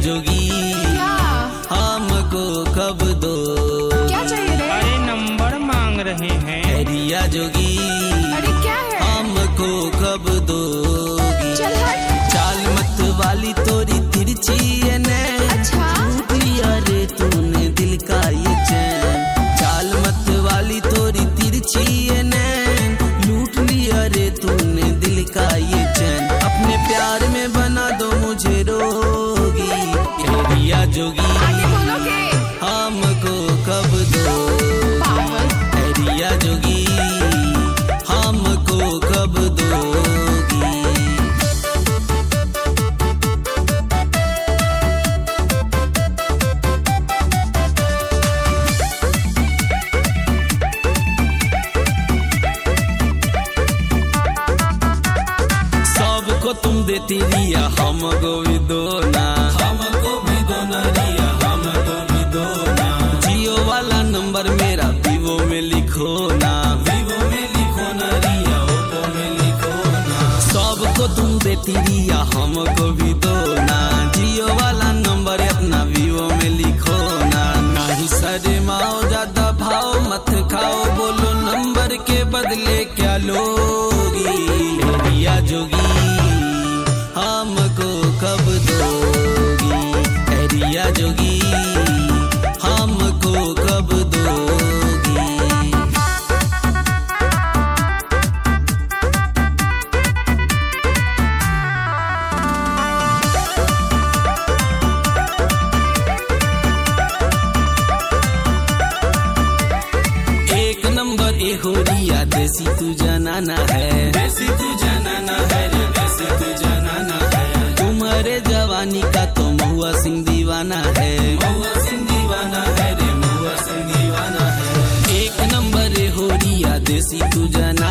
जोगी क्या हमको कब दो? क्या चाहिए रे? अरे नंबर मांग रहे हैं। रिया जोगी अरे क्या है? हमको कब दोगी? चल हट। चाल मत वाली तोरी तिरछी है नैन, अच्छा लूट लिया रे तूने दिल का ये चैन। चाल मत वाली तोरी तिरछी है नैन, लूट लिया रे तूने दिल का ये चैन। अपने प्यार में बना दो मुझे रोगी, रिया जोगी आगे बोलोगे? हमको कब दो? पागल। रिया जोगी हमको कब दोगी? सबको तुम देती रिया हमको भी दो ना, हमको भी दो ना रिया हमको भी दो ना। जियो वाला नंबर मेरा वीवो में लिखो ना, वीवो में लिखो ना रिया ओप्पो में लिखो ना। सबको तुम देती रिया हमको भी दो ना, जियो वाला नंबर अपना वीवो में लिखो ना। नहीं शर्माओ ज्यादा भाव मत खाओ, बोलो नंबर के बदले क्या लोगी? रिया जोगी हमको कब दोगी? रिया जोगी हमको कब दोगी? एक नंबर ए हो रिया देसी तू जनाना है, देसी तू जनाना है रे, देसी तू जनाना है। तुम्हारे जवानी का तो महुआ सिंह दीवाना है, महुआ सिंह दीवाना है रे, महुआ सिंह दीवाना है। एक नंबर ए हो रिया देसी तू जनाना